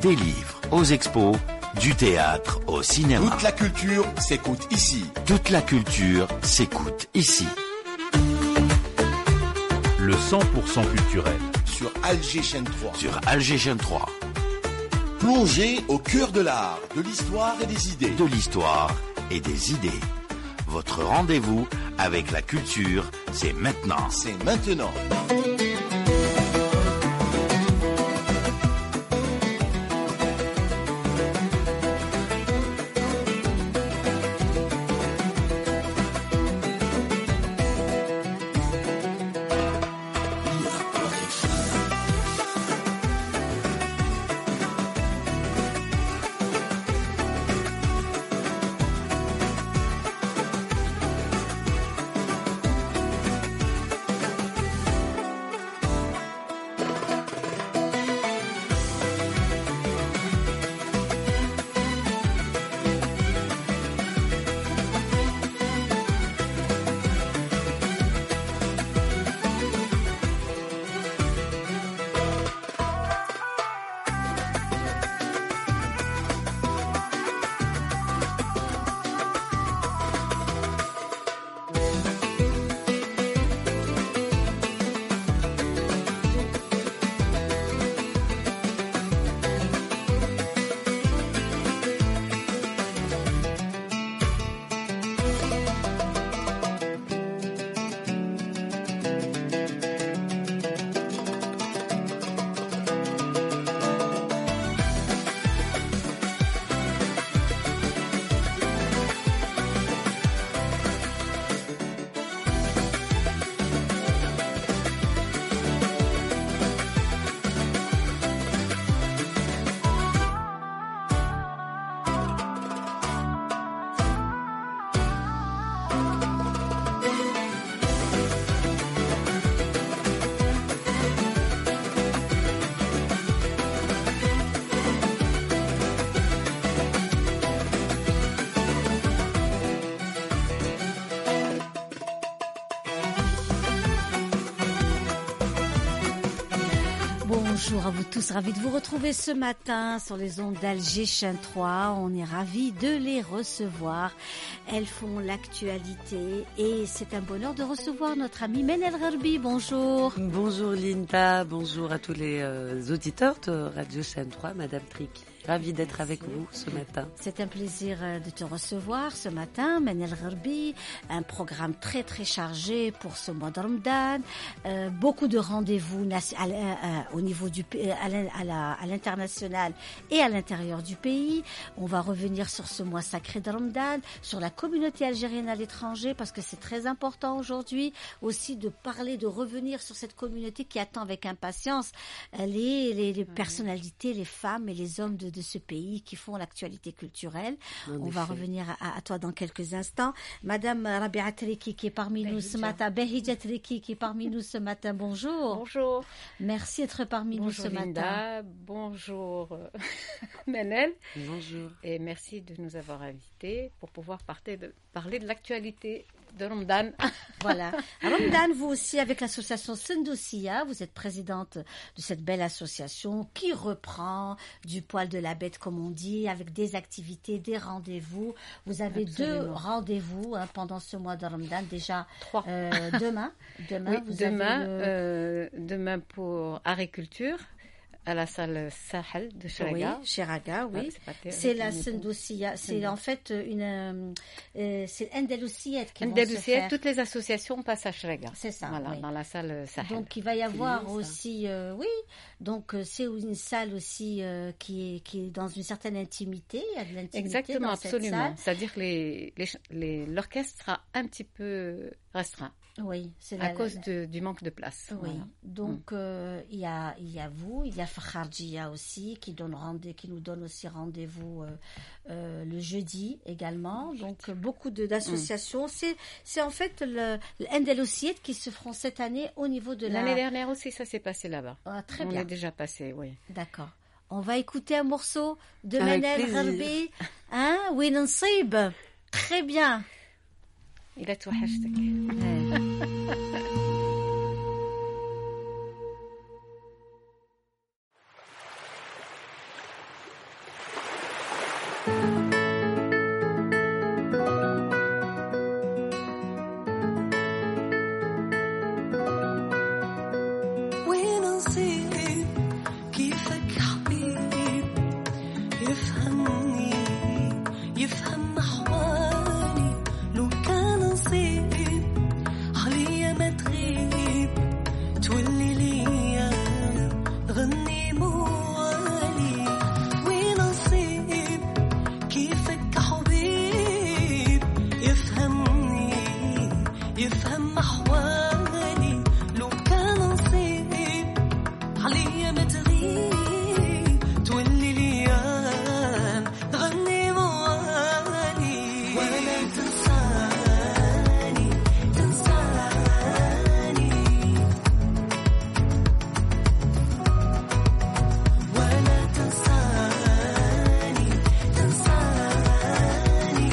Des livres aux expos, du théâtre au cinéma. Toute la culture s'écoute ici. Toute la culture s'écoute ici. Le 100% culturel. Sur Alger Chaîne 3. Sur Alger Chaîne 3. Plongez au cœur de l'art, de l'histoire et des idées. De l'histoire et des idées. Votre rendez-vous avec la culture, c'est maintenant. C'est maintenant. Bonjour à vous tous, ravis de vous retrouver ce matin sur les ondes d'Alger Chaîne 3. On est ravis de les recevoir. Elles font l'actualité et c'est un bonheur de recevoir notre amie Menel Gharbi. Bonjour. Bonjour Linda, bonjour à tous les auditeurs de Radio Chaîne 3, Madame Tricky. Ravie d'être avec vous ce matin. C'est un plaisir de te recevoir ce matin, Menel Gharbi. Un programme très très chargé pour ce mois de Ramadan. Beaucoup de rendez-vous au niveau du à l'international et à l'intérieur du pays. On va revenir sur ce mois sacré de Ramadan, sur la communauté algérienne à l'étranger, parce que c'est très important aujourd'hui aussi de parler, de revenir sur cette communauté qui attend avec impatience les personnalités, les femmes et les hommes de ce pays qui font l'actualité culturelle. On va revenir à toi dans quelques instants. Madame Rabia Triki qui est parmi nous ce matin, Behija Triki qui est parmi nous ce matin. Bonjour. Bonjour. Merci d'être parmi nous ce Linda. matin. Bonjour Menel. Bonjour. Et merci de nous avoir invités pour pouvoir parler de l'actualité de Ramadan. Voilà. Ramadan, vous aussi, avec l'association Sendoussia, vous êtes présidente de cette belle association qui reprend du poil de la bête, comme on dit, avec des activités, des rendez-vous. Vous avez Absolument. 2 rendez-vous pendant ce mois de Ramadan. Déjà, 3. Demain, oui, vous avez demain pour Agriculture, à la salle Sahel de Cheraga. Oui, Cheraga, oui. C'est la Sendoussia. C'est en fait c'est Andalousiette qui vont se faire. Toutes les associations passent à Cheraga. C'est ça. Voilà, oui. Dans la salle Sahel. Donc il va y avoir aussi, oui. Donc c'est une salle aussi qui est dans une certaine intimité. Il y a de l'intimité. Exactement, dans absolument. Cette salle. C'est-à-dire que l'orchestre sera un petit peu restreint. Oui, c'est à cause du manque de place. Oui. Voilà. Donc il y a vous, il y a Fakharjia aussi qui nous donne aussi rendez-vous le jeudi également. Donc beaucoup d'associations. C'est en fait l'Andalousiette qui se feront cette année au niveau de l'année dernière aussi, ça s'est passé là-bas. Ah, très bien. On est déjà passé, oui. D'accord. On va écouter un morceau de Avec Menel Gharbi. Hein, Win Nsib. Très bien. Il a tout hashtag. نصيب كيفك حبيب يفهمني يفهم أحوالي لو كان نصيب عليا ما تغيب تولي ليا غني موالي ونصيب كيفك حبيب يفهمني يفهم أحوالي لو كان نصيب عليا ما تغيب تولي ليا غني موالي ولا تنساني تنساني ولا تنساني تنساني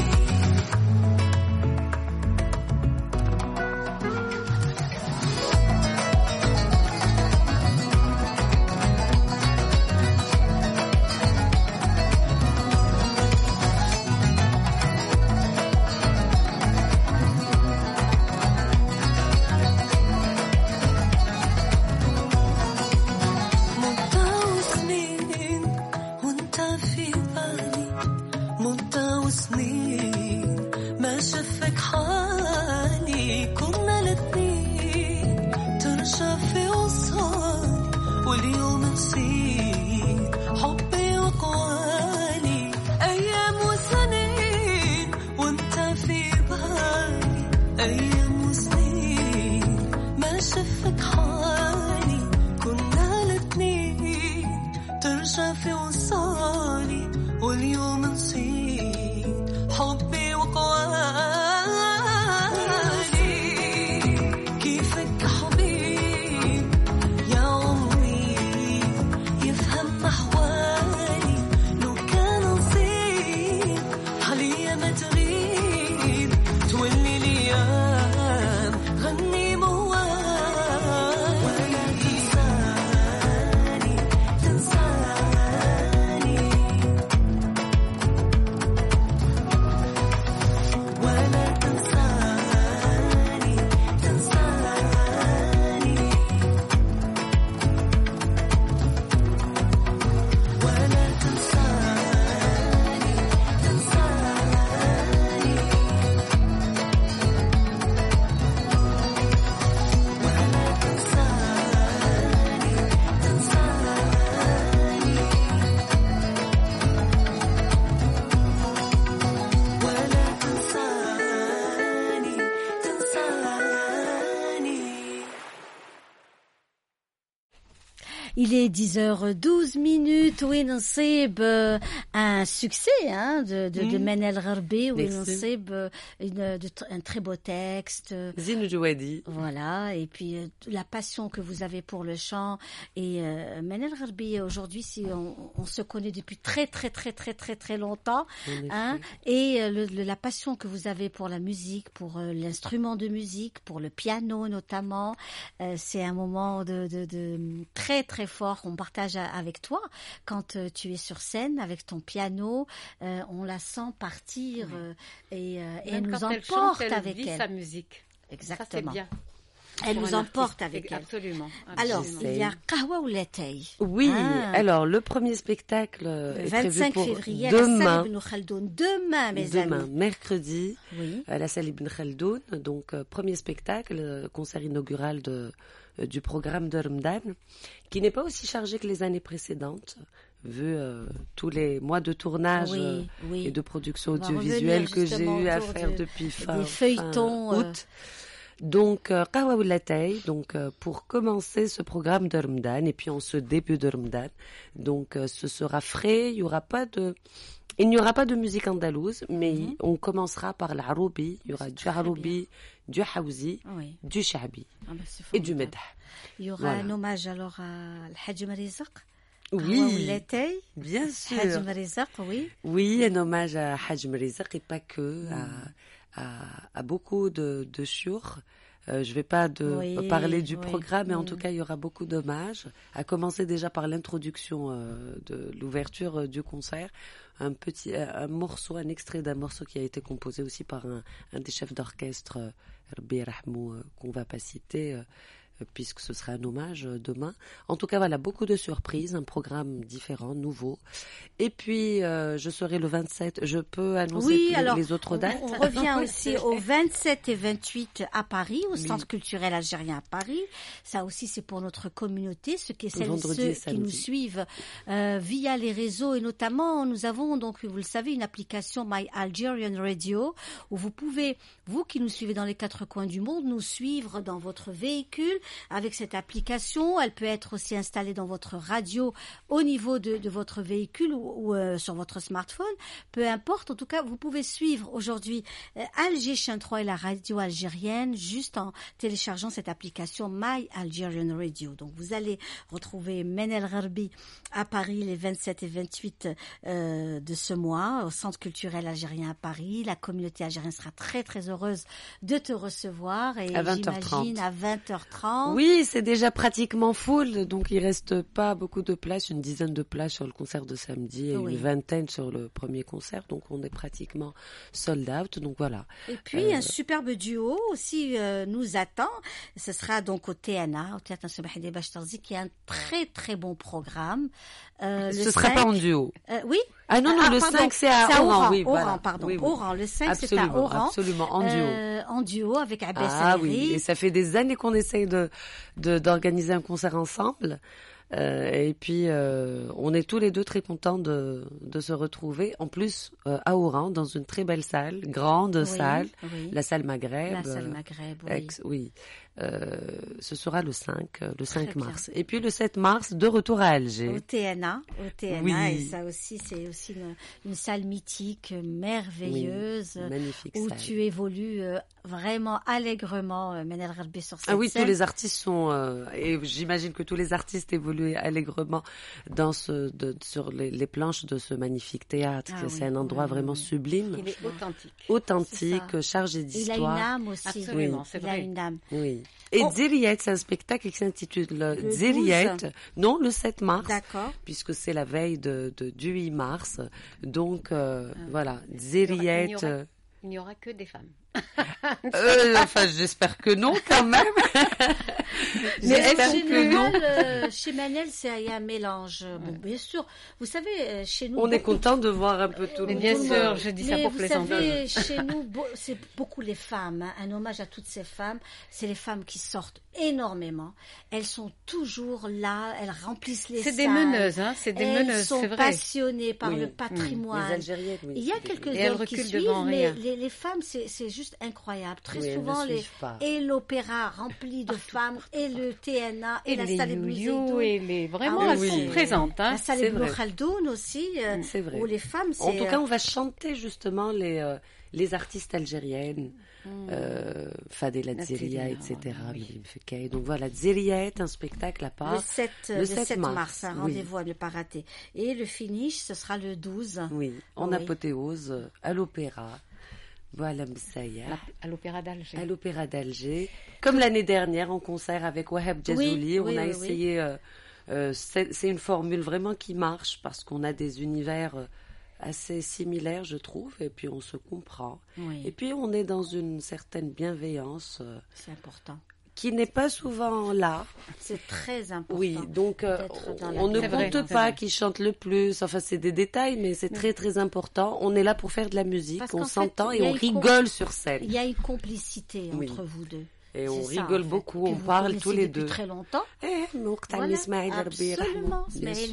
مدة وسنين وانت في بالي مدة وسنين ما شفك حالي كنا الاتنين ترجع في وصال واليوم نسيت حبي وقوالي أيام وسنين وانت في بالي أيام وسنين ما شفك حالي كنا الاتنين ترجع في وصالي واليوم نسيت حبي وقوالي كيفك حبيب يا عمري يفهم أحوالي لو كان نصيب عليا ما تغيب تولي ليا غني موالي ولا تنساني تنساني ولا تنساني تنساني ولا تنساني تنساني ولا تنساني تنساني ولا تنساني تنساني. Il est 10h12 minutes. Oui, Nassib, un succès hein, de Men El Gharbi. Oui, Nassib, un très beau texte. Zine Jouadi. Voilà, et puis la passion que vous avez pour le chant. Et Men El Gharbi, aujourd'hui, si on se connaît depuis très longtemps. Hein, et la passion que vous avez pour la musique, pour l'instrument de musique, pour le piano notamment. C'est un moment de très fort qu'on partage avec toi quand tu es sur scène avec ton piano. On la sent partir et elle nous emporte avec elle. Sa musique. Exactement. Ça, c'est bien. Elle nous emporte avec elle. Absolument. Alors, il y a Qahwa ou Latay. Oui, alors le premier spectacle est prévu 25 pour février demain. à la salle Ibn Khaldoun. Demain, mes Demain, amis. mercredi, Oui. à la salle Ibn Khaldoun. Donc, premier spectacle, concert inaugural du programme de Ramadan, qui n'est pas aussi chargé que les années précédentes, vu tous les mois de tournage et de production On va audiovisuelle revenir que j'ai eu à justement faire autour depuis des feuilletons, août. Donc, Qahwa ou Latay, donc pour commencer ce programme de Ramadan, et puis en ce début de Ramadan, donc ce sera frais, il n'y aura pas de musique andalouse, mais on commencera par l'Aroubi, il y aura du Aroubi, du Hawzi, du Shabi et du Medah. Il y aura un hommage alors à Al-Hajj Marizaq. Oui, bien sûr. Hajj Marizaq, oui. Oui, un hommage à Hajj Marizaq et pas que, à beaucoup de chiours. Je vais pas parler du programme, mais en tout cas, il y aura beaucoup d'hommages. À commencer déjà par l'introduction de l'ouverture du concert. Un morceau, un extrait d'un morceau qui a été composé aussi par un des chefs d'orchestre, Rabbi Rahmou, qu'on va pas citer, puisque ce sera un hommage demain. En tout cas, voilà, beaucoup de surprises, un programme différent, nouveau. Et puis, je serai le 27. Je peux annoncer les autres dates. On revient aussi au 27 et 28 à Paris, au Centre culturel algérien à Paris. Ça aussi, c'est pour notre communauté, ceux qui nous suivent via les réseaux. Et notamment, nous avons donc, vous le savez, une application My Algerian Radio, où vous pouvez, vous qui nous suivez dans les 4 coins du monde, nous suivre dans votre véhicule avec cette application. Elle peut être aussi installée dans votre radio au niveau de votre véhicule ou sur votre smartphone. Peu importe, en tout cas, vous pouvez suivre aujourd'hui Alger Chaîne 3 et la radio algérienne juste en téléchargeant cette application My Algerian Radio. Donc, vous allez retrouver Men El Gharbi à Paris les 27 et 28 de ce mois au Centre culturel algérien à Paris. La communauté algérienne sera très très heureuse de te recevoir et à 20h30. j'imagine à 20h30. Oui, c'est déjà pratiquement full, donc il reste pas beaucoup de places, une dizaine de places sur le concert de samedi et une vingtaine sur le premier concert, donc on est pratiquement sold out, donc voilà. Et puis un superbe duo aussi nous attend, ce sera donc au TNA, au Théâtre National Hadé Bachtarzi, qui est un très très bon programme. Ce sera pas en duo. Oui. Ah non, le 5 c'est à Oran, oui, voilà. Pardon, oui. Oran, le 5 c'est à Oran. Absolument, en duo. En duo avec Abbas Ah Hariri. oui, et ça fait des années qu'on essaye d'organiser un concert ensemble. Et puis, on est tous les deux très contents de se retrouver. En plus, à Oran, dans une très belle salle, grande salle, la salle Maghreb. La salle Maghreb, oui. Oui. Ce sera le 5 mars. Et puis le 7 mars, de retour à Alger. Au TNA. Oui. Et ça aussi, c'est aussi une salle mythique, merveilleuse. Oui, magnifique où salle. tu évolues vraiment allègrement, Men El Gharbi sur cette scène. Ah oui, tous les artistes sont, et j'imagine que tous les artistes évoluent allègrement sur les planches de ce magnifique théâtre. C'est un endroit vraiment sublime. Il est authentique. Authentique, chargé d'histoire. Il a une âme aussi. Absolument, c'est vrai. Il a une âme. Oui. Et Dziriet, c'est un spectacle qui s'intitule Dziriet. Non, le 7 mars. D'accord. Puisque c'est la veille du 8 mars. Donc, voilà. Dziriet. Il n'y aura que des femmes. Enfin, j'espère que non, quand même. Mais chez Manel, il y a un mélange. Bon, bien sûr. Vous savez, chez nous. On est content de voir un peu tout le monde. Bien sûr, je dis ça pour plaisanter. Vous savez, chez nous, c'est beaucoup les femmes. Hein. Un hommage à toutes ces femmes. C'est les femmes qui sortent énormément. Elles sont toujours là. Elles remplissent les salles. C'est des meneuses, hein. C'est des meneuses, c'est vrai. Elles sont passionnées par le patrimoine. Les Algériennes, oui. Il y a quelques hommes qui suivent, mais les femmes, c'est juste incroyable. Très souvent, et l'opéra rempli de femmes, et le TNA, et la salle Ibn Zeydoun. Et vraiment, elles sont présentes. Hein. La salle Ibn Khaldoun aussi, où les femmes, c'est... En tout cas, on va chanter justement les artistes algériennes, Fadela Dzeria, etc. Donc voilà, Dzeria est un spectacle à part. Le 7 mars, un rendez-vous à ne pas rater. Et le finish, ce sera le 12. Oui, en apothéose, à l'opéra. Voilà, Messaya. À l'Opéra d'Alger. À l'Opéra d'Alger. Comme l'année dernière, en concert avec Wahab Jazouli, on a essayé... c'est une formule vraiment qui marche parce qu'on a des univers assez similaires, je trouve, et puis on se comprend. Oui. Et puis on est dans une certaine bienveillance. C'est important. Qui n'est pas souvent là. C'est très important. Oui, donc on ne compte pas qui chante le plus. Enfin, c'est des détails, mais c'est très très important. On est là pour faire de la musique, on s'entend et on rigole sur scène. Il y a une complicité entre vous deux. Et on rigole beaucoup, on parle tous les deux. Depuis très longtemps. Absolument.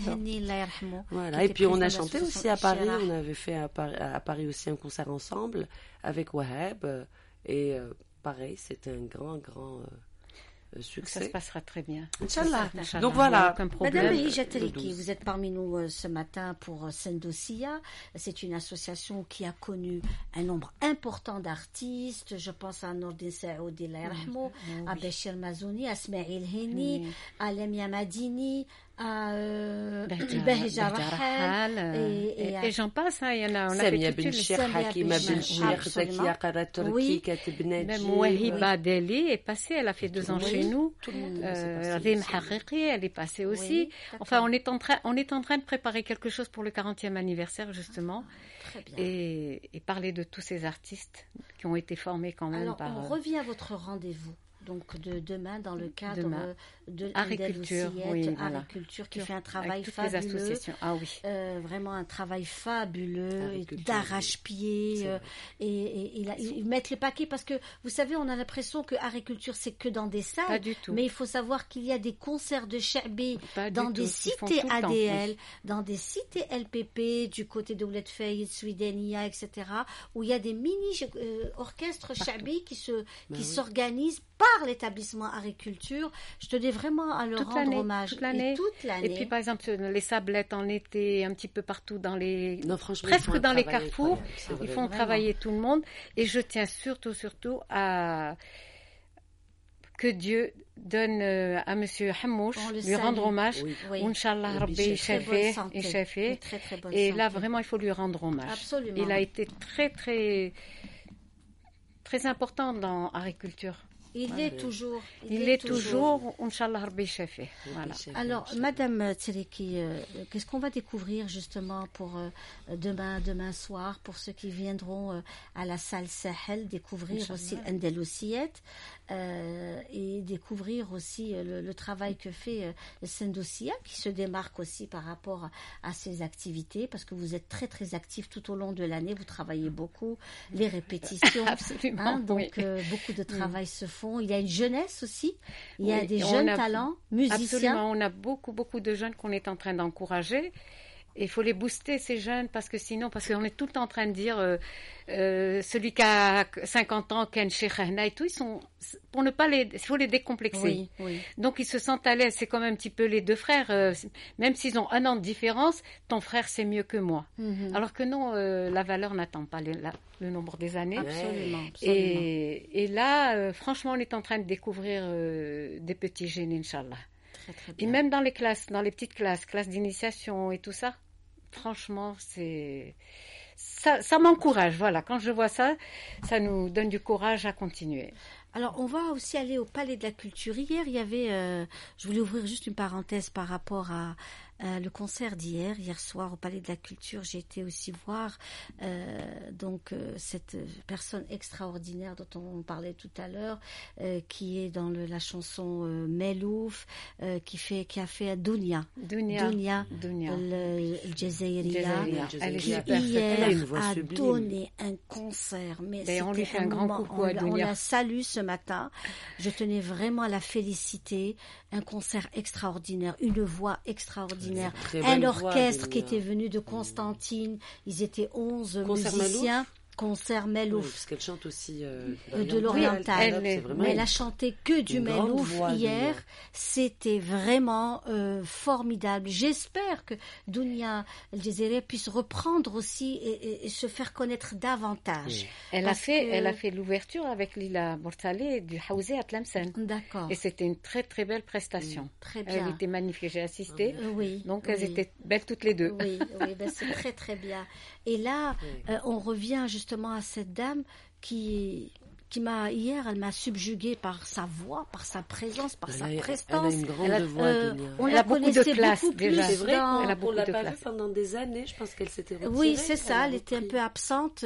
Voilà. Et puis on a chanté aussi à Paris. On avait fait à Paris aussi un concert ensemble avec Wahab. Et pareil, c'était un grand succès. Ça se passera très bien. Inch'Allah. Donc voilà. Madame Hija Teliki, vous êtes parmi nous ce matin pour Sendosia. C'est une association qui a connu un nombre important d'artistes. Je pense à Nordin Saoudi, à Bachir Mazouni, à Smaïl Heni, à Lamia Madini, à Bahija Rahal. Et j'en passe, il y en a. Samia Ben Cheikh, Hakima Ben Cheikh, Zakia Karaturki, Katib Nadji. Même Wahiba Deli est passée, elle a fait 2 ans chez nous. Rim Haqiqi, elle est passée aussi. Enfin, on est en train de préparer quelque chose pour le 40e anniversaire, justement. Très bien. Et parler de tous ces artistes qui ont été formés quand même. Alors, on revient à votre rendez-vous donc de demain dans le cadre Demain. de Agriculture, Andel oui, Ossiyet, voilà. Agriculture qui fait un travail Avec toutes les fabuleux. associations. Ah oui. Vraiment un travail fabuleux, Agriculture, d'arrache-pied, c'est vrai. ils mettent le paquet parce que vous savez, on a l'impression que agriculture c'est que dans des salles, Pas du tout. mais il faut savoir qu'il y a des concerts de Chabi Pas dans du des tout. Ils font cités tout le temps, ADL, oui. dans des cités LPP, du côté de Ouled Fayed, Swidenia, etc., où il y a des mini-orchestres Chabi qui s'organisent par l'établissement agriculture. Je tenais vraiment à leur Toute rendre l'année, hommage. toute l'année. Et toute l'année. Et puis par exemple les sablettes en été, un petit peu partout dans les, Non, franchement, ils presque font un dans les travail carrefours, incroyable, c'est ils vrai. font travailler tout le monde. Et je tiens surtout à que Dieu donne à Monsieur Hammouch, On le lui salue. rendre hommage. Oui. Oui. Inch'Allah, Le Rabbi bichette. Très bonne Yashafeh, santé. Yashafeh. Une très, très bonne Et là, santé. vraiment, il faut lui rendre hommage. Absolument. Il a été très, très, très important dans l'agriculture. Il est toujours. Il est toujours, Inch'Allah, Rabbi Yashafeh. Voilà. Alors, Madame Tsereki, qu'est-ce qu'on va découvrir justement pour demain soir, pour ceux qui viendront à la salle Sahel, découvrir aussi l'Andel Ossiyet et découvrir aussi le travail que fait le Sendossia, qui se démarque aussi par rapport à ses activités, parce que vous êtes très très actifs tout au long de l'année, vous travaillez beaucoup, les répétitions, Absolument, donc oui. beaucoup de travail se font. Il y a une jeunesse aussi, il y a Oui, des on jeunes a- talents, musiciens. Absolument, on a beaucoup de jeunes qu'on est en train d'encourager. Et il faut les booster, ces jeunes, parce qu'on est tout le temps en train de dire celui qui a 50 ans, Ken Shekhana et tout, pour ne pas il faut les décomplexer. Oui, oui. Donc ils se sentent à l'aise, c'est comme un petit peu les deux frères, même s'ils ont 1 an de différence, ton frère c'est mieux que moi. Mhm. Alors que non, la valeur n'attend pas le nombre des années. Absolument, absolument. Et là, franchement, on est en train de découvrir des petits génies, Inch'Allah. Très, très Et bien. même dans les petites classes d'initiation et tout ça, franchement, ça m'encourage. Voilà, quand je vois ça, ça nous donne du courage à continuer. Alors, on va aussi aller au Palais de la Culture. Hier, il y avait, je voulais ouvrir juste une parenthèse par rapport à le concert d'hier. Hier soir, au Palais de la Culture, j'ai été aussi voir cette personne extraordinaire dont on parlait tout à l'heure, qui est dans la chanson Melouf, qui a fait Dounia. Dounia. Le Jazairiya. Jazairiya. Elle est Jazairiya. super. Hier Elle a une voix a sublime. donné un concert, mais D'ailleurs, on lui c'était fait un grand moment- coucou à on Dounia. la salue ce matin. Je tenais vraiment à la féliciter. Un concert extraordinaire, une voix extraordinaire, Très un bonne voix, orchestre qui Dounia. était venu de Constantine. Ils étaient 11 Concert musiciens. Concert Oui, Melouf. parce qu'elle chante aussi De l'oriental. C'est vraiment Mais elle a chanté que du une grande Melouf voix, hier. Dounia. C'était vraiment formidable. J'espère que Dounia El Jazairi puisse reprendre aussi et se faire connaître davantage. Elle a Parce que- fait l'ouverture avec Lila Bortalé du Haouzé à Tlemcen. D'accord. Et c'était une très très belle prestation. Très Elle bien. était magnifique, j'ai assisté. Oui. Donc elles oui. étaient belles toutes les deux. Oui, ben c'est très très bien. Et là, on revient justement à cette dame qui elle m'a subjuguée par sa voix, par sa présence, par sa Elle a prestance. une grande voix, Dounia. On Elle la a beaucoup de connaissait classe, beaucoup déjà. plus C'est vrai dans- Elle a qu'on beaucoup l'a de pas classe. vue pendant des années. Je pense qu'elle s'était retirée. Oui, c'est ça. Elle a était un repris. peu absente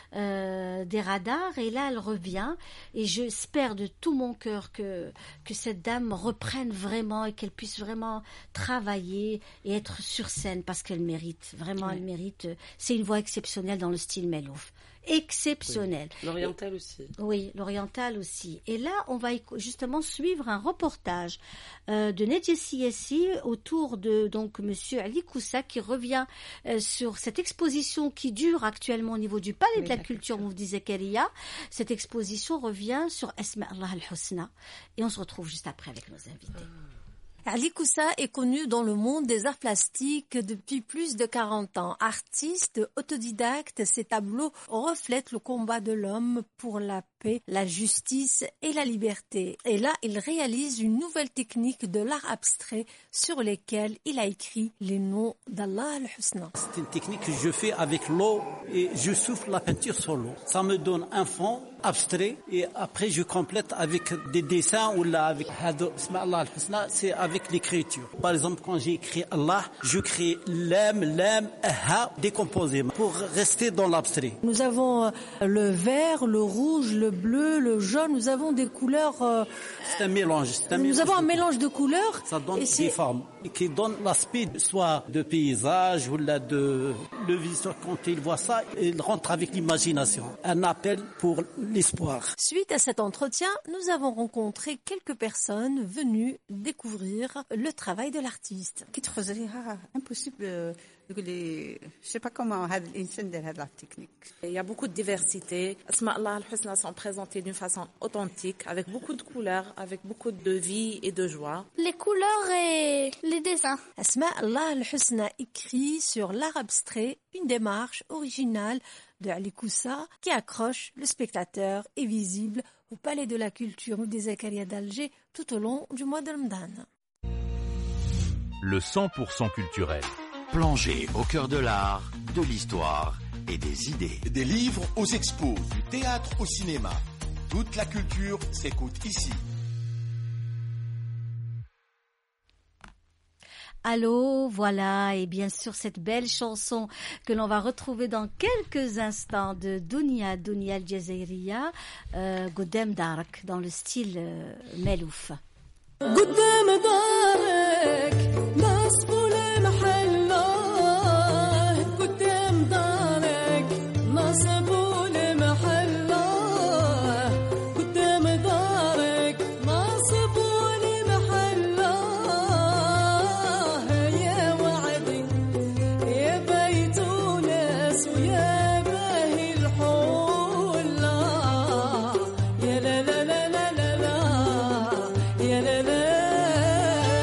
des radars et là, elle revient. Et j'espère de tout mon cœur que cette dame reprenne vraiment et qu'elle puisse vraiment travailler et être sur scène parce qu'elle mérite. Vraiment, elle mérite. C'est une voix exceptionnelle dans le style Melouf. Exceptionnelle. L'oriental aussi. Oui, l'oriental aussi. Et là, on va justement suivre un reportage de Nedjessi Yessi autour de donc Monsieur Ali Koussa qui revient sur cette exposition qui dure actuellement au niveau du Palais de la Culture, on vous disait Keria. Cette exposition revient sur Asma Allah al-Husna. Et on se retrouve juste après avec nos invités. Ali Koussa est connu dans le monde des arts plastiques depuis plus de 40 ans. Artiste, autodidacte, ses tableaux reflètent le combat de l'homme pour la paix, la justice et la liberté. Et là, il réalise une nouvelle technique de l'art abstrait sur lesquels il a écrit les noms d'Allah al-Husna. C'est une technique que je fais avec l'eau et je souffle la peinture sur l'eau. Ça me donne un fond abstrait et après je complète avec des dessins ou là avec Hado Isma Allah al-Husna, c'est avec l'écriture. Par exemple, quand j'ai écrit Allah, je crée l'âme, ha décomposé pour rester dans l'abstrait. Nous avons le vert, le rouge, le le bleu, le jaune. Nous avons des couleurs. C'est un mélange. Nous avons un mélange de couleurs. Ça donne et des formes qui donnent l'aspect soit de paysage ou là de le visiteur quand il voit ça, il rentre avec l'imagination. Un appel pour l'espoir. Suite à cet entretien, nous avons rencontré quelques personnes venues découvrir le travail de l'artiste. Impossible. Je sais pas comment la technique. Il y a beaucoup de diversité. Asma Allah al-Husna sont présentés d'une façon authentique, avec beaucoup de couleurs, avec beaucoup de vie et de joie. Les couleurs et les dessins. Asma Allah al-Husna écrit sur l'art abstrait une démarche originale de Ali Koussa qui accroche le spectateur et visible au Palais de la Culture Moulay Zakaria d'Alger tout au long du mois de Ramadan. Le 100% culturel. Plongez au cœur de l'art, de l'histoire et des idées. Des livres aux expos, du théâtre au cinéma. Toute la culture s'écoute ici. Allô, voilà, et bien sûr cette belle chanson que l'on va retrouver dans quelques instants de Dounia Al-Jazairiya, Goddam Darak, dans le style Melouf. قدام دارك ناس بولا محله قدام دارك ناس بولا محله قدام دارك ناس بولا محله يا وعدي يا بيت ناس ويا باهي الحوله يا لا لا لا لا لا لا يا لا لا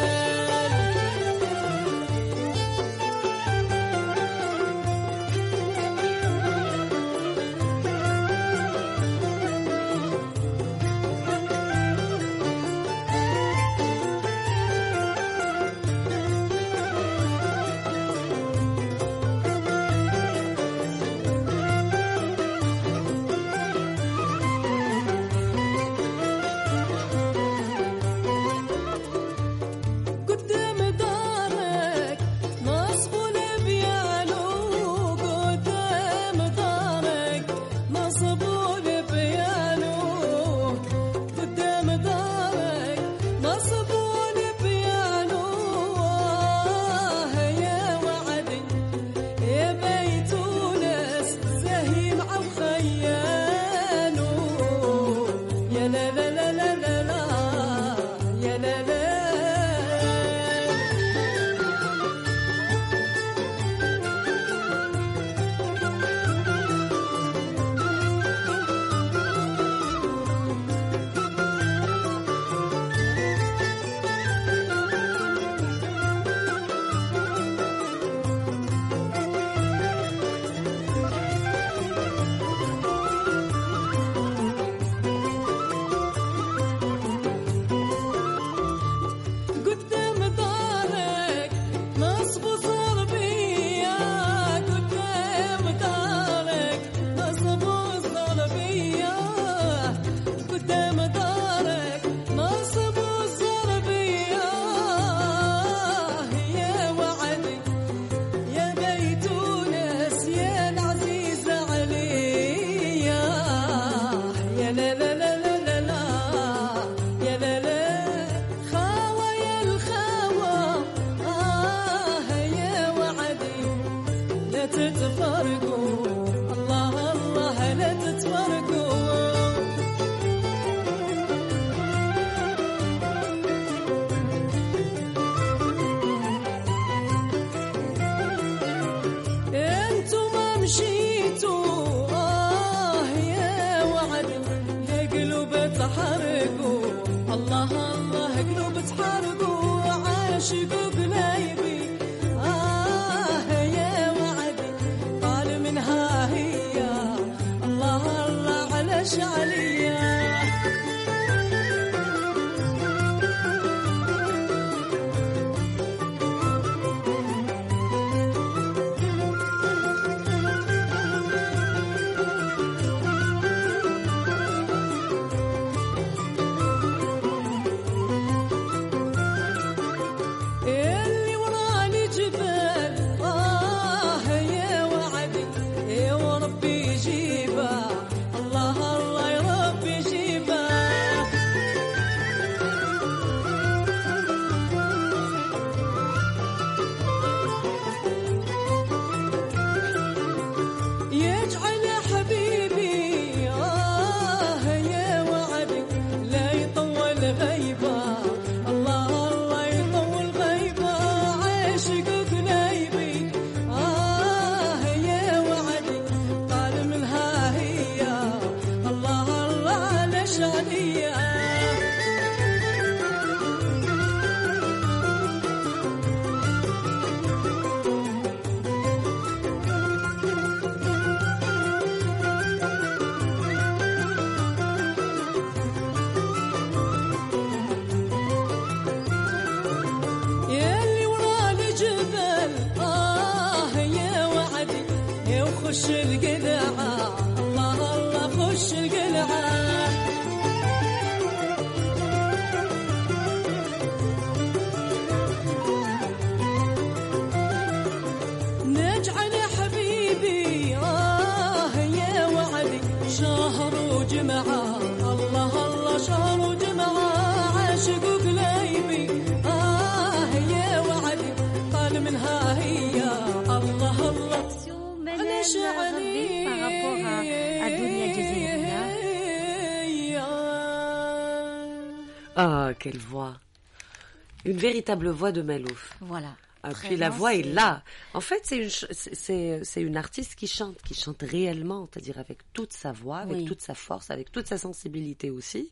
جمعة الله الله شهر جمعة عاشق قليبي هي وعدي قال منها هي الله الله أنا شعري par rapport à Dounia Jazeera. Ah, quelle voix! Une véritable voix de Malouf. Voilà. Et puis la voix est là. En fait, c'est une artiste qui chante réellement, c'est-à-dire avec toute sa voix, avec toute sa force, avec toute sa sensibilité aussi.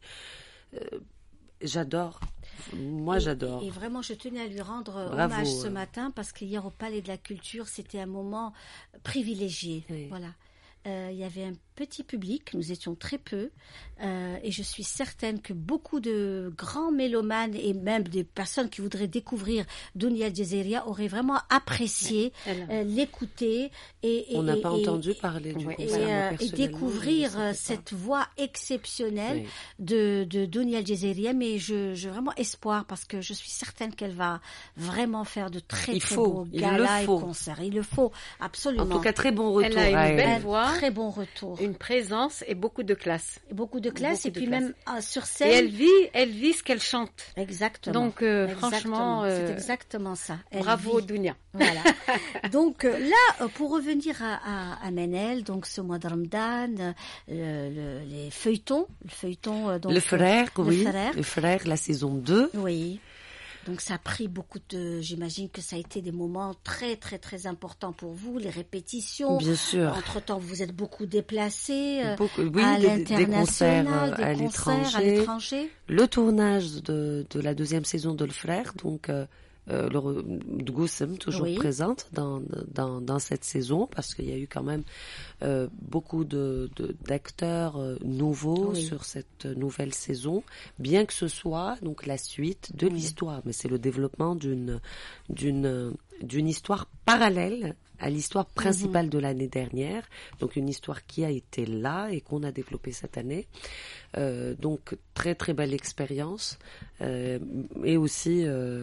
J'adore. Moi, j'adore. Et vraiment, je tenais à lui rendre Bravo, hommage ce matin parce qu'hier au Palais de la Culture, c'était un moment privilégié. Oui. Voilà. Il y avait un petit public, nous étions très peu, et je suis certaine que beaucoup de grands mélomanes et même des personnes qui voudraient découvrir Dounia Jazeera auraient vraiment apprécié l'écouter on n'a pas entendu parler du concert et découvrir cette voix exceptionnelle de Dounia Jazeera, mais je vraiment espoir parce que je suis certaine qu'elle va vraiment faire de très beaux galas et concerts. Il le faut absolument. En tout cas, très bon retour. Elle a une belle voix, très bon retour. Une présence et beaucoup de classe. Beaucoup de classe, et puis même sur scène. Et elle vit ce qu'elle chante. Exactement. Donc, franchement. C'est exactement ça. Bravo, Dounia. Voilà. Donc, là, pour revenir à Menel, donc ce mois de Ramadan, les feuilletons. Donc, le frère, la saison 2. Oui. Donc ça a pris beaucoup de... J'imagine que ça a été des moments très, très, très importants pour vous, les répétitions. Bien sûr. Entre-temps, vous êtes beaucoup déplacés à des concerts l'international, à l'étranger. Le tournage de la deuxième saison de Le Frère, donc de Goussem, toujours présente dans cette saison, parce qu'il y a eu quand même beaucoup d'acteurs nouveaux sur cette nouvelle saison, bien que ce soit donc la suite de l'histoire, mais c'est le développement d'une histoire parallèle à l'histoire principale de l'année dernière, donc une histoire qui a été là et qu'on a développée cette année. Donc très très belle expérience et aussi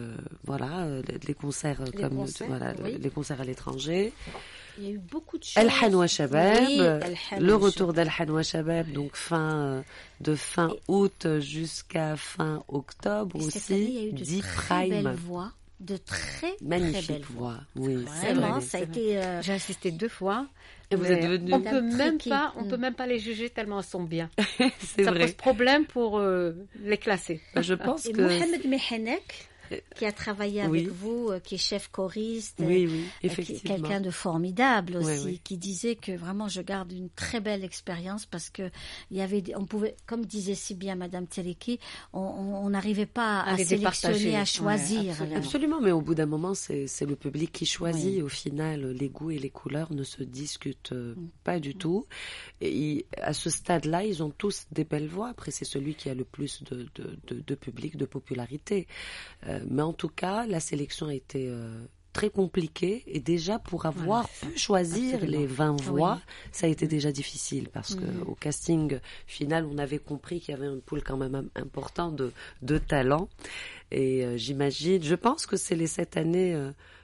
les concerts les concerts à l'étranger. Il y a eu beaucoup de choses. El Hanwa Shabab, le retour d'El Hanwa Shabab, donc fin août jusqu'à fin octobre et aussi. Cette année, il y a eu de très belles voix. De très magnifiques très belles voix. Oui, vraiment, ça a été. J'ai assisté 2 fois. Et vous êtes venue. On peut même pas les juger tellement elles sont bien. C'est ça vrai. pose problème pour les classer. Je pense et que. Mohamed Mehenek, qui a travaillé avec vous, qui est chef choriste, effectivement. quelqu'un de formidable aussi, qui disait que vraiment je garde une très belle expérience parce que on pouvait, comme disait si bien Madame Tereki, on n'arrivait pas à sélectionner, à choisir. Absolument, mais au bout d'un moment, c'est le public qui choisit. Au final, les goûts et les couleurs ne se discutent pas du tout. Et à ce stade-là, ils ont tous des belles voix. Après, c'est celui qui a le plus de public, de popularité. Mais en tout cas, la sélection a été très compliquée et déjà pour avoir pu choisir les 20 voix, ça a été déjà difficile parce que au casting final, on avait compris qu'il y avait un pool quand même important de talents et je pense que c'est les 7 années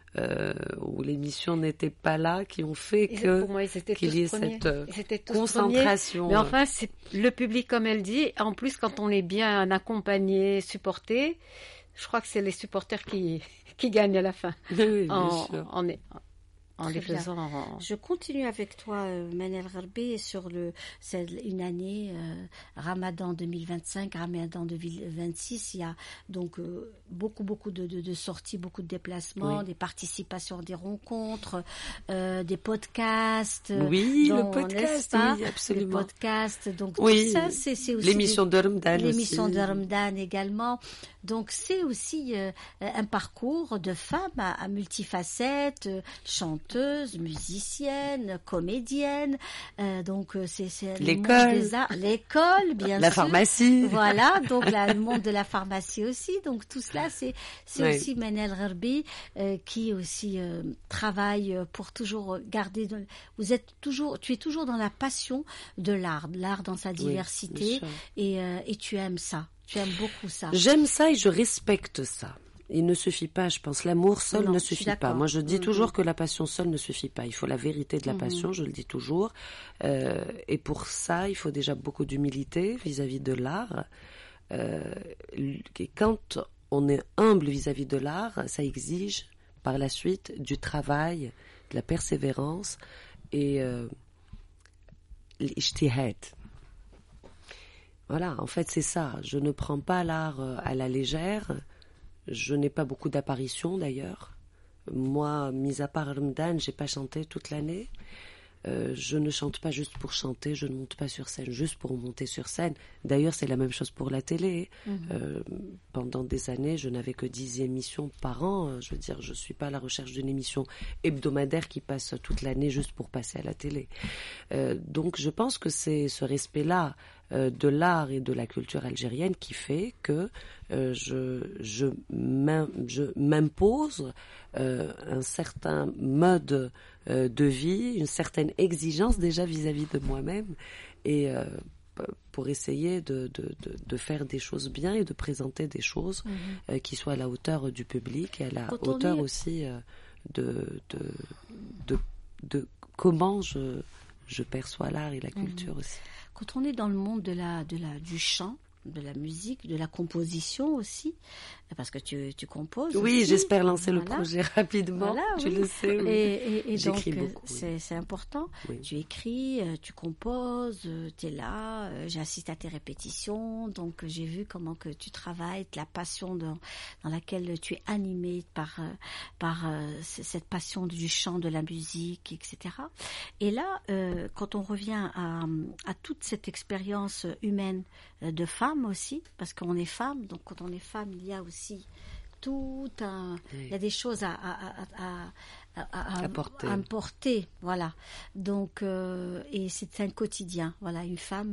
où l'émission n'était pas là qui ont fait qu'il y ait cette concentration. Mais enfin, c'est le public comme elle dit. En plus, quand on est bien accompagné, supporté, je crois que c'est les supporters qui gagnent à la fin. Oui, bien sûr. En les faisant. Je continue avec toi, Manel Gharbi, sur une année, Ramadan 2025, Ramadan 2026. Il y a donc beaucoup de sorties, beaucoup de déplacements, des participations, des rencontres, des podcasts. Oui, le podcast, oui, absolument. Le podcast, donc tout ça, c'est aussi l'émission de Ramadan. L'émission de Ramadan également. Donc c'est aussi un parcours de femmes à multifacettes, chanteuse, musicienne, comédienne, donc c'est l'école, l'école bien la sûr, pharmacie, voilà, donc le monde de la pharmacie aussi, donc tout cela c'est aussi Manel Gharbi qui aussi travaille pour toujours garder. Tu es toujours dans la passion de l'art dans sa diversité et tu aimes ça. Tu aimes beaucoup ça. J'aime ça et je respecte ça. il ne suffit pas, je pense. L'amour seul Non, ne je suis suffit pas. d'accord. Moi, je dis toujours que la passion seule ne suffit pas. Il faut la vérité de la passion, je le dis toujours. Et pour ça, il faut déjà beaucoup d'humilité vis-à-vis de l'art. Et quand on est humble vis-à-vis de l'art, ça exige par la suite du travail, de la persévérance et l'ijtihad. Voilà, en fait, c'est ça. Je ne prends pas l'art à la légère. Je n'ai pas beaucoup d'apparitions, d'ailleurs. Moi, mis à part Ramadan, j'ai pas chanté toute l'année. Je ne chante pas juste pour chanter, je ne monte pas sur scène juste pour monter sur scène. D'ailleurs, c'est la même chose pour la télé. Pendant des années, je n'avais que 10 émissions par an. Je veux dire, je ne suis pas à la recherche d'une émission hebdomadaire qui passe toute l'année juste pour passer à la télé. Donc, je pense que c'est ce respect-là de l'art et de la culture algérienne qui fait que je m'impose un certain mode de vie, une certaine exigence déjà vis-à-vis de moi-même et pour essayer de faire des choses bien et de présenter des choses qui soient à la hauteur du public et à la hauteur aussi de comment je perçois l'art et la culture aussi. Quand on est dans le monde du chant, de la musique, de la composition aussi, parce que tu composes. Oui, aussi. j'espère lancer le projet rapidement, voilà, tu le sais. Oui. Et j'écris donc, beaucoup. C'est important. Oui. Tu écris, tu composes, tu es là, j'assiste à tes répétitions, donc j'ai vu comment que tu travailles, la passion dans laquelle tu es animé par cette passion du chant, de la musique, etc. Et là, quand on revient à toute cette expérience humaine de femme aussi, parce qu'on est femme, donc quand on est femme, il y a aussi il y a des choses à porter, voilà. Donc et c'est un quotidien, voilà. Une femme,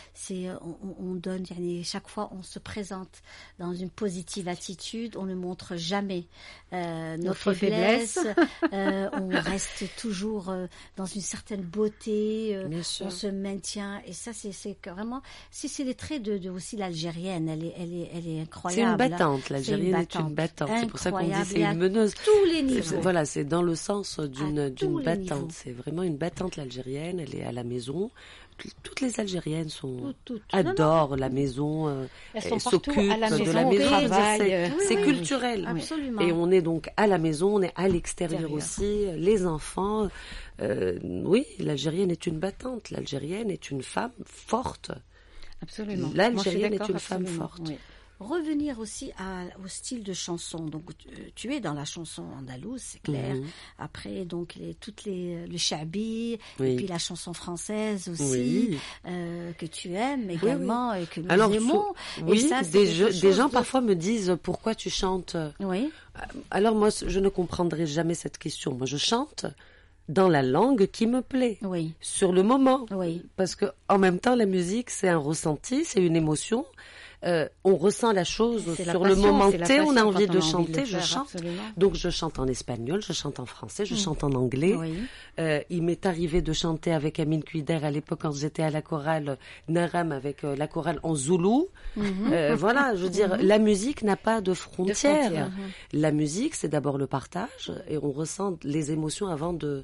on donne, chaque fois on se présente dans une positive attitude, on ne montre jamais notre faiblesse, on reste toujours dans une certaine beauté, on se maintient, et ça c'est vraiment, c'est les traits de aussi l'Algérienne, elle est incroyable. C'est une battante, l'Algérienne est une battante, c'est pour ça qu'on dit c'est une meneuse. Tous les niveaux. Voilà, c'est dans le sens d'une battante. C'est vraiment une battante, l'Algérienne. Elle est à la maison. Toutes les Algériennes adorent la maison. Elles s'occupent de la maison. C'est culturel. Absolument. Et on est donc à la maison, on est à l'extérieur aussi. Les enfants. Oui, l'Algérienne est une battante. L'Algérienne est une femme forte. Absolument. L'Algérienne est une femme forte. Oui. Revenir aussi au style de chanson. Donc, tu es dans la chanson andalouse, c'est clair. Après, donc, le shabi, et puis la chanson française aussi, que tu aimes également et que nous aimons. Oui, et ça, des gens parfois me disent pourquoi tu chantes. Oui. Alors moi, je ne comprendrai jamais cette question. Moi, je chante dans la langue qui me plaît, sur le moment. Parce que en même temps, la musique, c'est un ressenti, c'est une émotion. On ressent la chose sur le moment T, on a envie de chanter, je chante. Absolument. Donc je chante en espagnol, je chante en français, je chante en anglais. Il m'est arrivé de chanter avec Amine Kuider à l'époque quand j'étais à la chorale Naram avec la chorale en zoulou. Voilà, je veux dire, la musique n'a pas de frontières. La musique, c'est d'abord le partage et on ressent les émotions avant de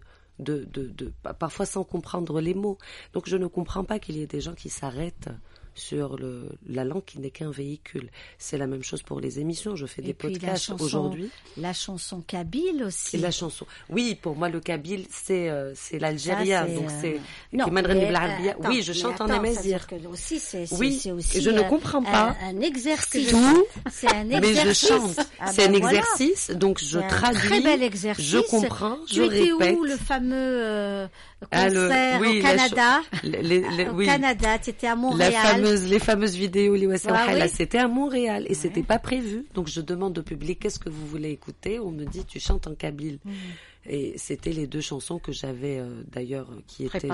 parfois sans comprendre les mots. Donc je ne comprends pas qu'il y ait des gens qui s'arrêtent sur la langue qui n'est qu'un véhicule. C'est la même chose pour les émissions. Je fais des podcasts aujourd'hui. La chanson kabyle aussi. Et la chanson. Oui, pour moi, le kabyle, c'est l'algérien. Donc c'est. Non, oui, je chante en amazigh. Aussi, oui, c'est aussi. Je ne comprends pas. Un exercice. Tout. C'est un exercice. Mais je chante. C'est un exercice. Donc je traduis. Très bel exercice. Je comprends. Je répète. Tu étais où le fameux concert au Canada? Au Canada, tu étais à Montréal. Les fameuses vidéos, c'était à Montréal et c'était pas prévu. Donc je demande au public qu'est-ce que vous voulez écouter. On me dit tu chantes en kabyle. Et c'était les deux chansons que j'avais d'ailleurs qui étaient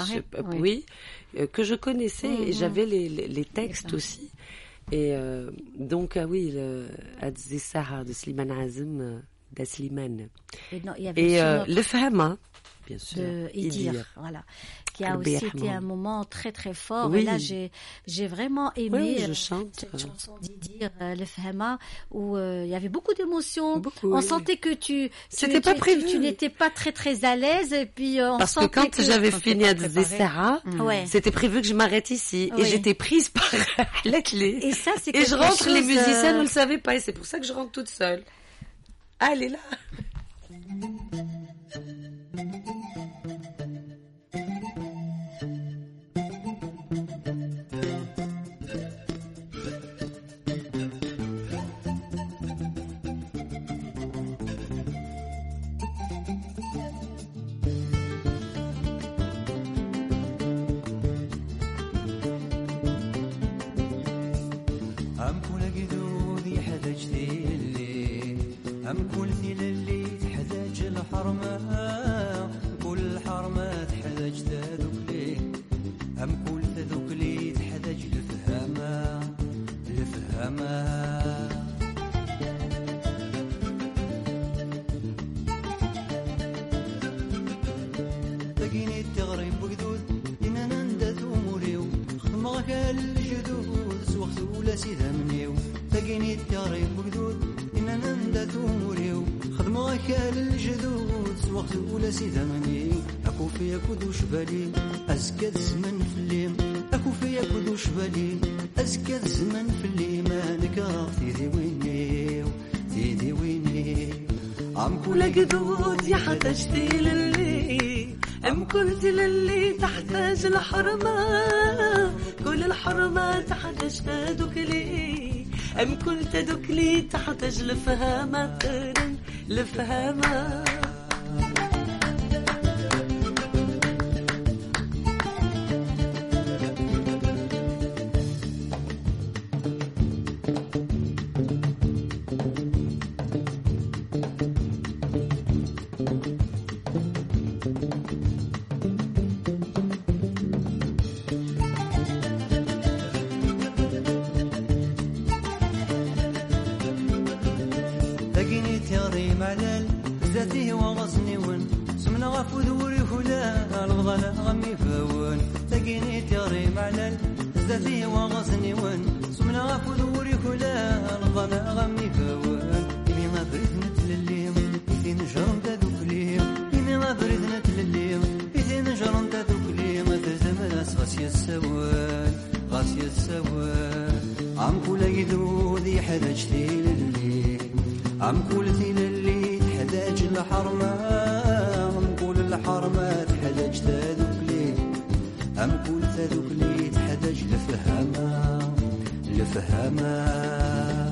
que je connaissais et j'avais les textes aussi. Et donc oui, Adzissaha de Slimane Azem d'Aslimane. Et le Fahama. bien sûr. de Idir, voilà, qui a Rabbi aussi été Ahmed. un moment très très fort. Oui. Et là, j'ai vraiment aimé Oui, je chante. cette chanson d'Idir, le Fahma, où il y avait beaucoup d'émotions. Beaucoup, On oui. sentait que C'était pas prévu. tu n'étais pas très très à l'aise. Et puis on Parce que sentait quand j'avais fini à préparé. Zessara, Ouais. c'était prévu que je m'arrête ici. Oui. Et j'étais prise par la clé. Et ça, c'est Et je quelque rentre, les chose, musiciens ne le savaient pas. Et c'est pour ça que je rentre toute seule. Ah, elle est là. أم كل جدودي حدجتي اللي أم كل ثيل اللي تحدج الحرمة كل الحرمات حدجت ذكلي أم كل ذكلي تحدج لفهمة تقيني التغريب بقدود إنا نندث أموريو خدمك الجدود سوخت ولا سيدا منيو تقيني التغريب بقدود إنا نندث أموريو خدمك الجدود سوخت ولا سيدا منيو أكو في أكو شبالي أزكى الزمن في الليم أكو في أكو شبالي أزكى الزمن في الليم أنا تيدي وينيو تيدي وينيو عم كل جدود يا حتجتي للي أم كنت للي تحتاج الحرمة كل الحرمة تحتاج دكلي أم كنت دكلي تحتاج لفهمة لفهمة تقيني تياري معلل ذاتي وغصني ون سمنا غفو ذوري هلا البغلا غمي فون تقيني تياري معلل ذاتي وغصني ون سمنا غفو ذوري هلا البغلا غمي فون إني ما بريد نتلليم إذي نجرم تذكليم إني ما بريد نتلليم إذي نجرم تذكليم تزملاس غاسية السوان غاسية السوان عم كل يدودي حدجتي للي عم كل ثيل اللي تحتاج الحرمة عم كل الحرمة تحتاج تذكلي عم كل تذكلي تحتاج لفهمة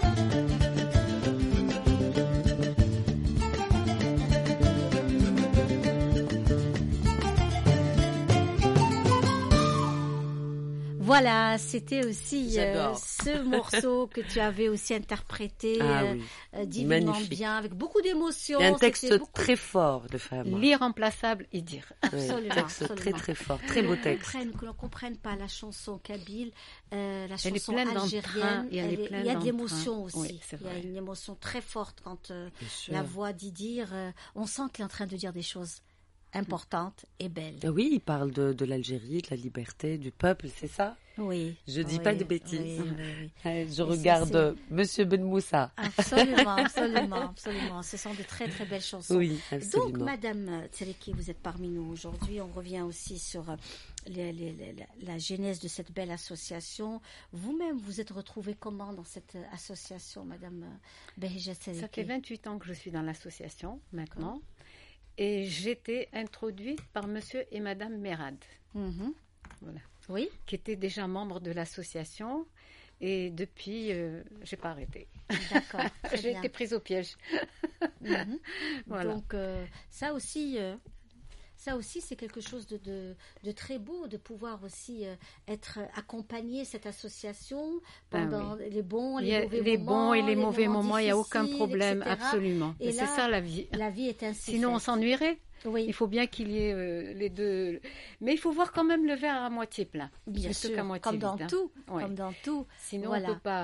Voilà, c'était aussi J'adore. ce morceau que tu avais aussi interprété Ah oui. divinement Magnifique. bien, avec beaucoup d'émotions. Il y a un C'était texte beaucoup- très fort de femme. L'irremplaçable Idir. Absolument, Texte absolument. très très fort, très beau texte. Que l'on comprenne pas la chanson kabyle, la Elle est chanson pleine d'entrain, algérienne, et elle est pleine il y a de d'entrain. l'émotion aussi. Oui, c'est Il y a vrai. une émotion très forte quand sûr. la voix d'Idir, on sent qu'il est en train de dire des choses importantes et belles. Ah oui, il parle de l'Algérie, de la liberté, du peuple, c'est ça? Oui. Je dis oui, pas de bêtises. oui, oui, oui. Je ça, regarde Monsieur Ben Moussa. Absolument, absolument, absolument. Ce sont de très très belles chansons. Oui, absolument. Donc, Madame Tsereki, vous êtes parmi nous aujourd'hui. On revient aussi sur la genèse de cette belle association. Vous-même, vous êtes retrouvée comment dans cette association, Madame Behija Tsereki? Ça fait 28 ans que je suis dans l'association maintenant. Et j'étais introduite par monsieur et madame Merad. Voilà. Oui. Qui étaient déjà membres de l'association. Et depuis, j'ai pas arrêté. D'accord. J'ai été prise au piège. Voilà. Donc, ça aussi, c'est quelque chose de très beau, de pouvoir aussi être accompagné cette association pendant les bons, les mauvais moments. Et les mauvais moments, il n'y a aucun difficiles, problème, etc. absolument. Et c'est là, ça la vie. La vie est ainsi. Sinon, on faite. s'ennuierait. Oui. Il faut bien qu'il y ait les deux. Mais il faut voir quand même le verre à moitié plein. Bien plutôt sûr, qu'à moitié comme dans vide, hein. tout, Ouais. comme dans tout. Sinon, Voilà.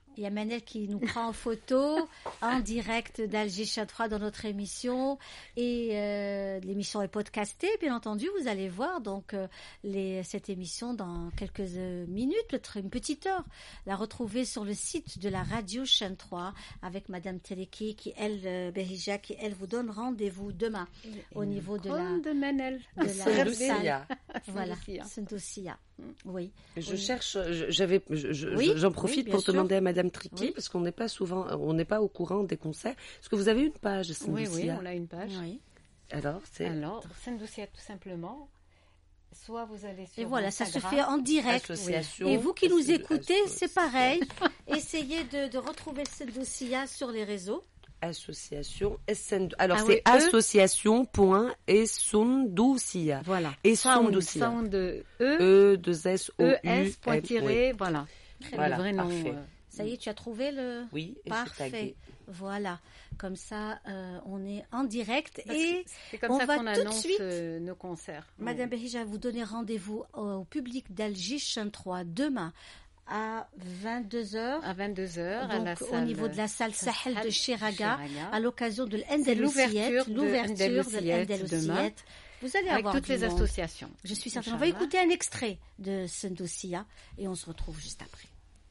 Il y a Manel qui nous prend en photo en direct d'Alger Chat 3 dans notre émission et l'émission est podcastée bien entendu, vous allez voir donc cette émission dans quelques minutes, peut-être une petite heure, la retrouver sur le site de la radio Chaîne 3 avec Madame Teleki qui elle Behija qui elle vous donne rendez-vous demain au niveau de la Manel de la salle. Voilà, Sendoussia. Oui. Je cherche, j'en profite pour demander à Madame Triki, parce qu'on n'est pas souvent, on n'est pas au courant des concerts. Est-ce que vous avez une page, Sendoussia? Oui, on a une page. Oui. Alors, Sendoussia tout simplement. Soit vous allez sur et voilà, Instagram, ça se fait en direct. Et vous qui nous écoutez, c'est pareil. Essayez de retrouver Sendoussia sur les réseaux. Association alors c'est association.essundoussia. Voilà. Essundoussia. Sound E2SOU. Voilà. Voilà. Le vrai nom. Ça y est, tu as trouvé le. Oui. Parfait. Voilà. Comme ça, on est en direct et c'est comme ça qu'on annonce nos concerts. Madame Behija, vous donnez rendez-vous au public d'Alger Chaîne 3 demain. À 22h. À 22h, donc, à la salle. Au niveau de la salle Sahel de Chiraga, à l'occasion de l'ouverture de l'Andalousiette. Vous allez avec avoir toutes les associations. Je suis certaine. On va écouter un extrait de Sendoussia et on se retrouve juste après.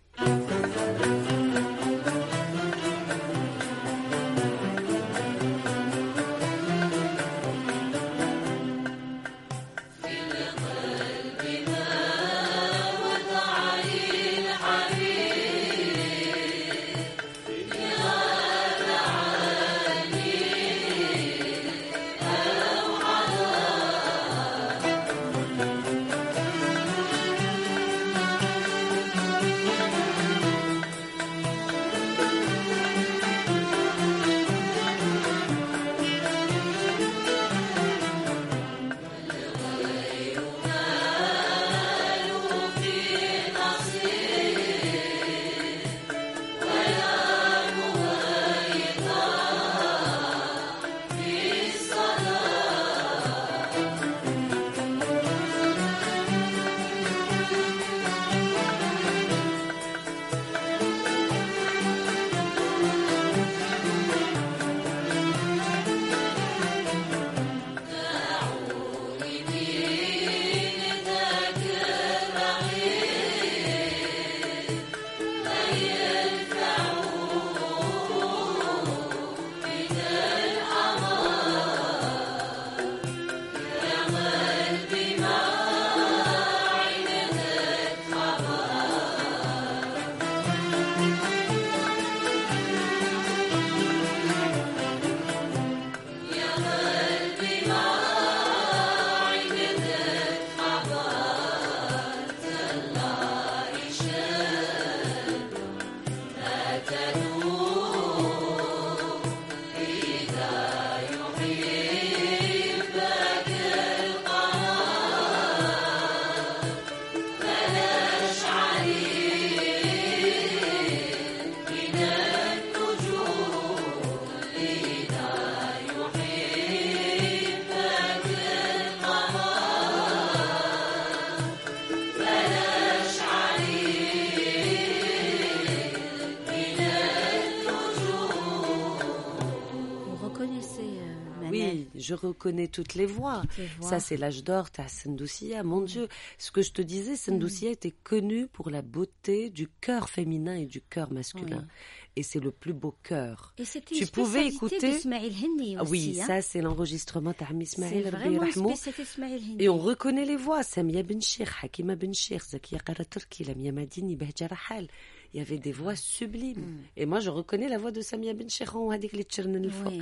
Je reconnais toutes les voix. Ça, c'est l'âge d'or, t'as Sendoussia. Mon Dieu, ce que je te disais, Sendoussia était connue pour la beauté du cœur féminin et du cœur masculin. Et c'est le plus beau cœur. Et c'était une spécialité d'Ismaïl Henni aussi. Oui, ça, c'est l'enregistrement d'Ahmi Ismaïl. C'est vraiment une spécialité d'Ismaïl Henni. Et on reconnait les voix. Samia Benchir, Hakima Benchir, Zakia Karaturki, Lamia Madini, Behja Rahal. Il y avait des voix sublimes. Et moi, je reconnais la voix de Samia Benchir en Hadik Litchernen le Fort.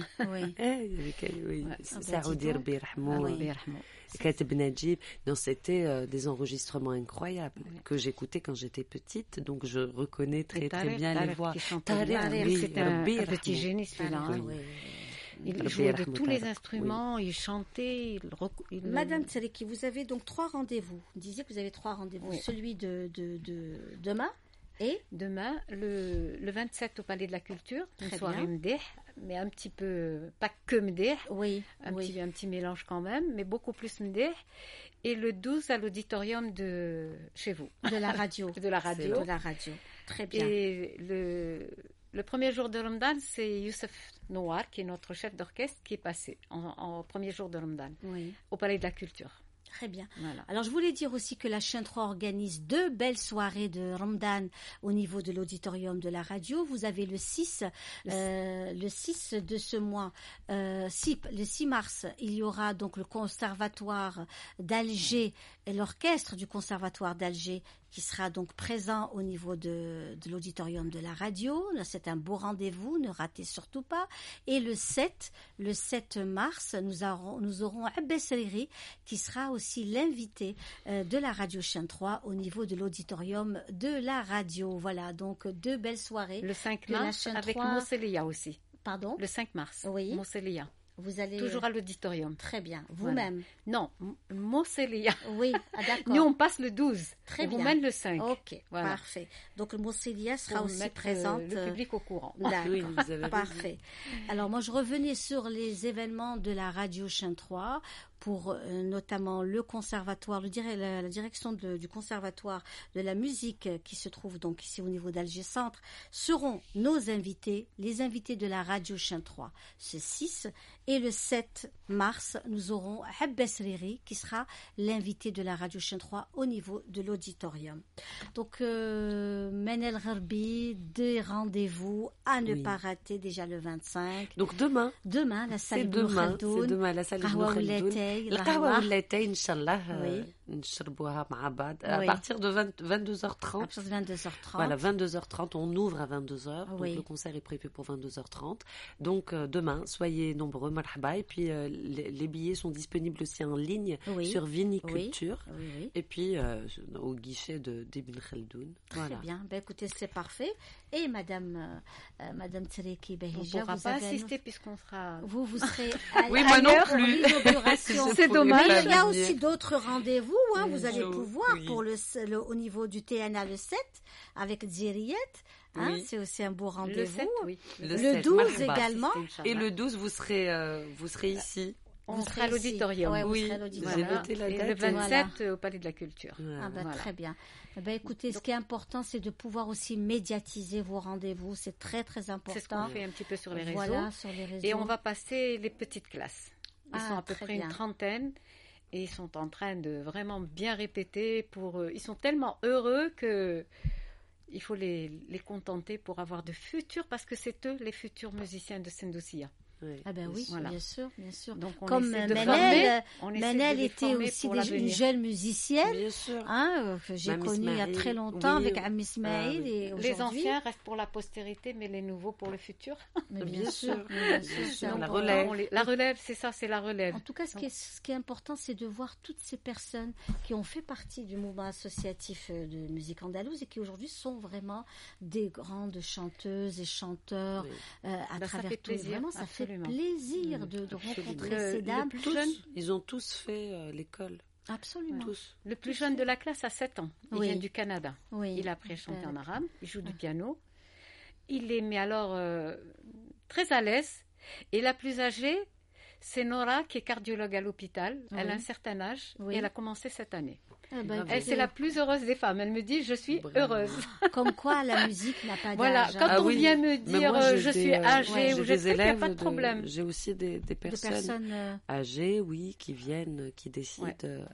Oui. Saoudi Rabbi Rahmou. Kateb Najib. Non, c'était des enregistrements incroyables que j'écoutais quand j'étais petite. Donc, je reconnais très bien les voix. C'était un petit génie, celui-là. Il jouait de tous les instruments, il chantait. Madame Tseleki, vous avez donc 3 rendez-vous. Vous disiez que vous avez 3 rendez-vous. Celui de demain et demain, le 27 au Palais de la Culture, une soirée Mdeh, mais un petit peu, pas que Mdeh, un petit mélange quand même, mais beaucoup plus Mdeh. Et le 12 à l'auditorium de chez vous. De la radio. De la radio. Très bien. Et le premier jour de Ramadan, c'est Youssef Nouar, qui est notre chef d'orchestre, qui est passé en premier jour de Ramadan au Palais de la Culture. Très bien. Voilà. Alors, je voulais dire aussi que la chaîne 3 organise 2 belles soirées de Ramadan au niveau de l'auditorium de la radio. Vous avez le 6 de ce mois, le 6 mars, il y aura donc le conservatoire d'Alger et l'orchestre du conservatoire d'Alger qui sera donc présent au niveau de l'auditorium de la radio. Là, c'est un beau rendez-vous, ne ratez surtout pas. Et le 7 mars, nous aurons Abbas Riri qui sera aussi l'invité de la radio chaîne 3 au niveau de l'auditorium de la radio. Voilà, donc 2 belles soirées. Le 5 mars avec Mousselia aussi. Pardon ? Le 5 mars. Oui. Mousselia. Vous allez... Toujours à l'auditorium. Très bien. Vous-même? Non, Mousselia. Oui, d'accord. Nous, on passe le 12. Très bien. Vous-même le 5. Ok, voilà. Parfait. Donc, Mousselia sera aussi présente. Le public au courant. D'accord, oui, vous avez parfait. Alors, moi, je revenais sur les événements de la radio chaîne 3 pour notamment le conservatoire, la direction du conservatoire de la musique qui se trouve donc ici au niveau d'Alger Centre, seront nos invités, les invités de la radio chaîne 3, ce 6. Et le 7 mars, nous aurons Abbas Riri qui sera l'invité de la radio chaîne 3 au niveau de l'auditorium. Donc, Manel Gharbi, des rendez-vous à ne pas rater déjà le 25. Donc demain, la salle Ibn Khaldoun. C'est demain la salle Ibn Khaldoun. القهوة واللاتاي إن شاء الله نشربوها مع بعض à partir de 22h30. À partir de 22h30. Voilà, 22h30, on ouvre à 22h. Donc le concert est prévu pour 22h30. Donc demain, soyez nombreux, marhaba. Et puis les billets sont disponibles aussi en ligne sur Viniculture. Et puis au guichet d'Ibn Khaldoun. Très bien. Ben, écoutez, c'est parfait. Et Madame Treki Bahija, vous pas assister puisqu'on sera. Vous serez. Oui, moi non plus. C'est dommage. Mais il y a aussi d'autres rendez-vous. Vous allez pouvoir pour au niveau du TNA le 7 avec Ziriette. C'est aussi un beau rendez-vous. Le 12 également. Et le 12, vous serez ici. On sera à l'auditorium. Oui, j'ai noté la date. Et le 27 au Palais de la Culture. Très bien. Écoutez, ce qui est important, c'est de pouvoir aussi médiatiser vos rendez-vous. C'est très, très important. C'est ce qu'on fait un petit peu sur les réseaux. Voilà, sur les réseaux. Et on va passer les petites classes. Ils sont à peu près une trentaine. Et ils sont en train de vraiment bien répéter. Ils sont tellement heureux que il faut les contenter pour avoir de futurs, parce que c'est eux les futurs musiciens de Sendoussia. Oui, voilà. bien sûr. Donc comme Manel était aussi une jeune musicienne, bien sûr. Que j'ai connue il y a très longtemps avec Ami Ismail. Et les anciens restent pour la postérité, mais les nouveaux pour le futur. Mais bien sûr. La relève. La relève, c'est ça, c'est la relève. En tout cas, ce qui est important, c'est de voir toutes ces personnes qui ont fait partie du mouvement associatif de musique andalouse et qui aujourd'hui sont vraiment des grandes chanteuses et chanteurs à travers tout. Vraiment, ça fait plaisir de rencontrer ces dames. Ils ont tous fait l'école. Absolument. Tous. Le plus jeune de la classe a 7 ans. Il vient du Canada. Il a appris à chanter en arabe. Il joue du piano. Il est, mais alors, très à l'aise. Et la plus âgée, c'est Nora, qui est cardiologue à l'hôpital. Elle a un certain âge et elle a commencé cette année. C'est la plus heureuse des femmes. Elle me dit, je suis heureuse. Comme quoi, la musique n'a pas d'âge. Voilà, quand on vient me dire, je suis âgée ou je sais qu'il n'y a pas de problème. J'ai aussi des personnes âgées, qui viennent, qui décident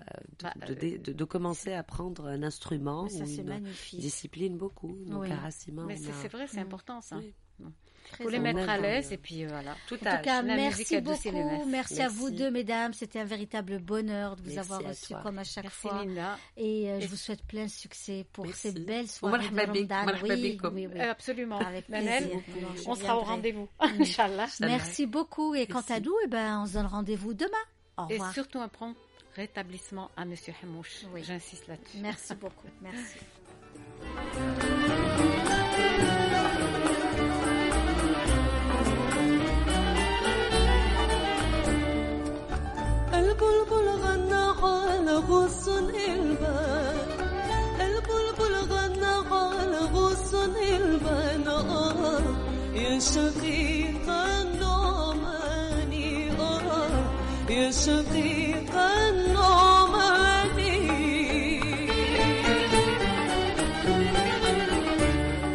de commencer à apprendre un instrument ou une discipline beaucoup. Donc, mais c'est vrai, c'est important ça. Il faut les mettre à l'aise et puis voilà. En tout cas, merci beaucoup. Merci à vous deux, mesdames. C'était un véritable bonheur de vous avoir reçu comme à chaque fois. Et je vous souhaite plein succès pour ces belles soirées de Ramadan. Oui, absolument. Avec plaisir. On sera au rendez-vous, Inch'Allah. Merci beaucoup. Et quant à nous, on se donne rendez-vous demain. Au revoir. Et surtout un prompt rétablissement à Monsieur Hamouche. J'insiste là-dessus. Merci beaucoup. Merci. البلبل غنى على غصن البان البلبل غنى على غصن البان يا شقيق النعماني يا شقيق النعماني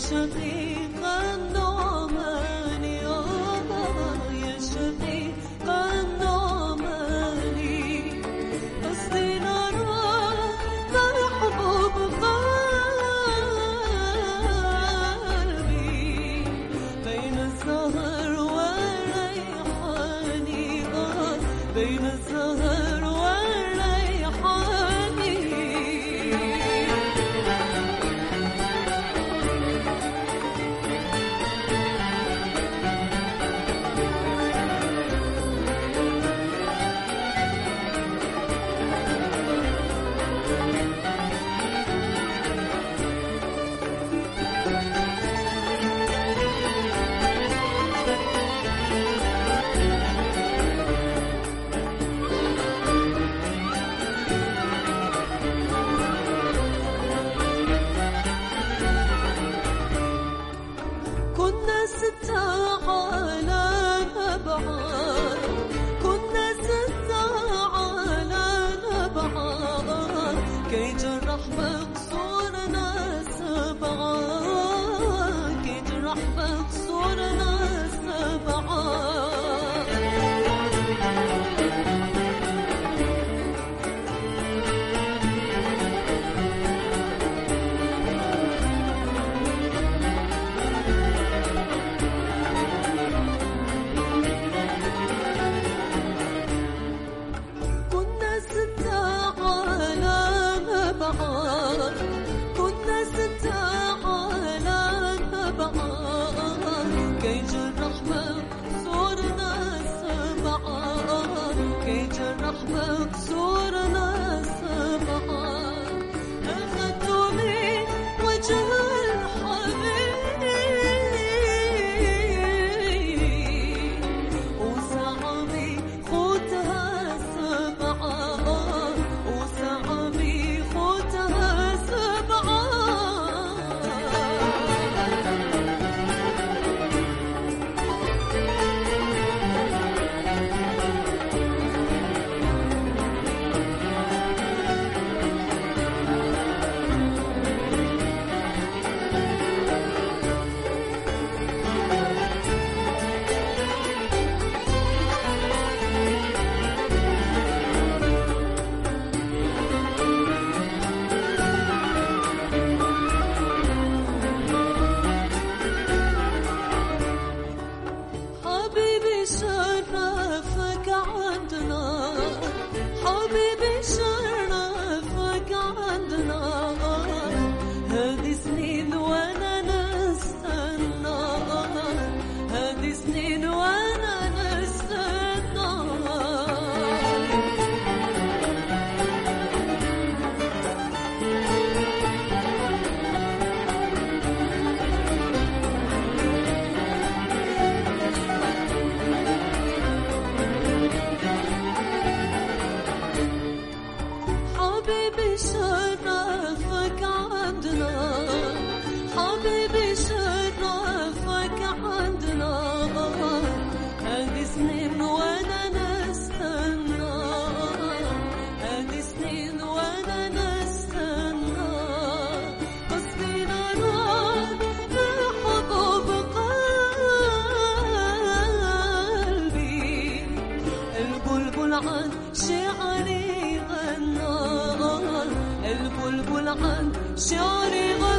شقيق النعمان يا شقيق النعمان قصدي نراك تحبب قلبي بين السهر والريحان بين السهر والريحان كنا ستة على نبعات كنا ستة على نبعات كي جرح مكسورنا سبعات كي جرح مكسورنا سبعات كنا ستة على نبعات كنا ستة على نبعات كي جرح مكسورنا سبعات كي جرح مكسورنا سبعات أخذت من وجه الحبيب وسعمي خوتها سبعات وسعمي خوتها سبعات حبيبي شرفك عندنا حبيبي شرفك عندنا هذه سنين وانا نستنى هذه سنين وانا نستنى حبيبي شرفك عندنا حبيبي شرفك عندنا هذه سنين وانا نستنى هذه سنين وانا نستنى قصدي نراك تحبب قلبي البلبل عن شعري غنى البلبل عن شعري غنى